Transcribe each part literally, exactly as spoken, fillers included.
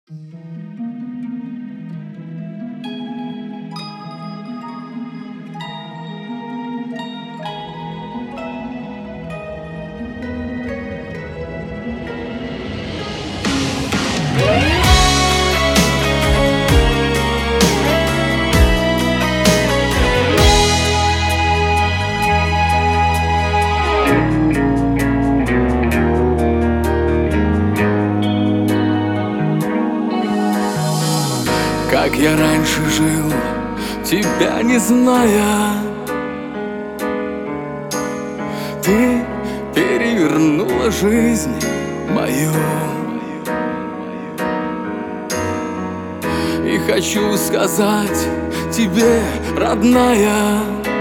Как я раньше жил, тебя не зная. Ты перевернула жизнь мою. И хочу сказать тебе, родная,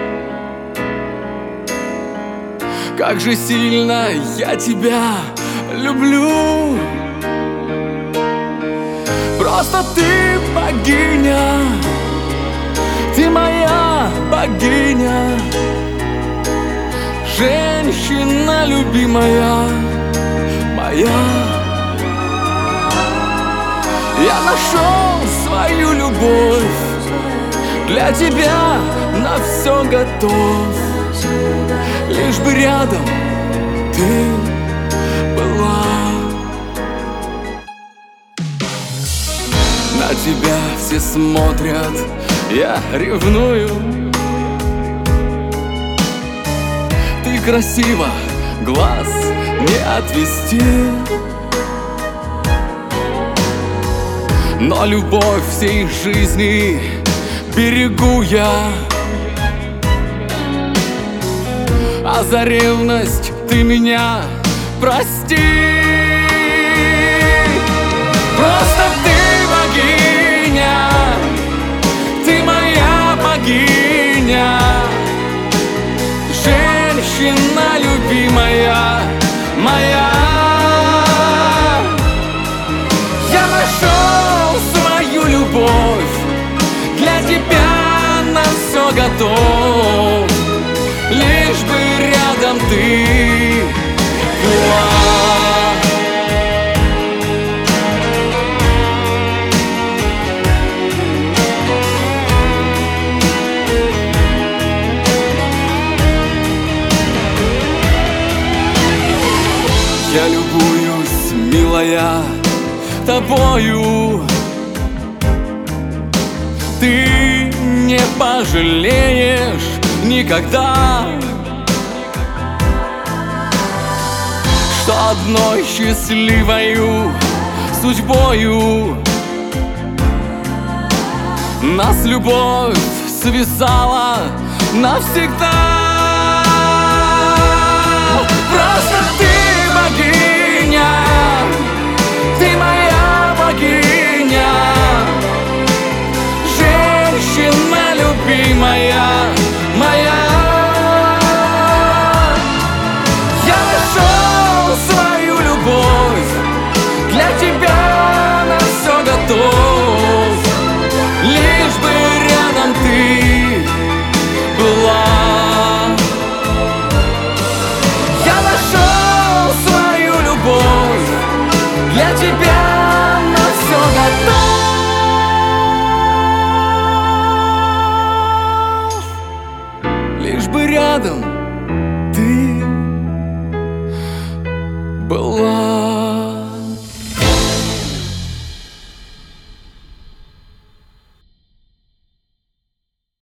как же сильно я тебя люблю. Просто ты богиня, ты моя богиня, женщина любимая моя. Я нашел свою любовь, для тебя на все готов, лишь бы рядом ты была. На тебя все смотрят, я ревную. Ты красива, глаз не отвести. Но любовь всей жизни берегу я. А за ревность ты меня прости. Просто ты богиня, ты моя богиня, женщина любимая моя. Я нашел свою любовь, для тебя на все готов, лишь бы рядом ты была. Я любуюсь, милая, тобою. Ты не пожалеешь никогда, что одной счастливою судьбою нас любовь связала навсегда. Просто ты богиня, ты моя